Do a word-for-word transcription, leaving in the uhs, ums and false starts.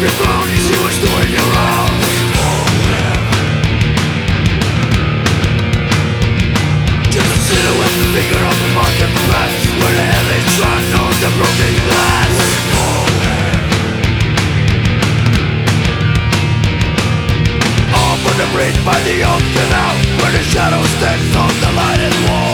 your throne, you see what's doing you wrong. Just a silhouette finger on the market press, where the heavy sun knows the broken glass. All for the bridge by the old canal, where the shadow stands on the lighted wall.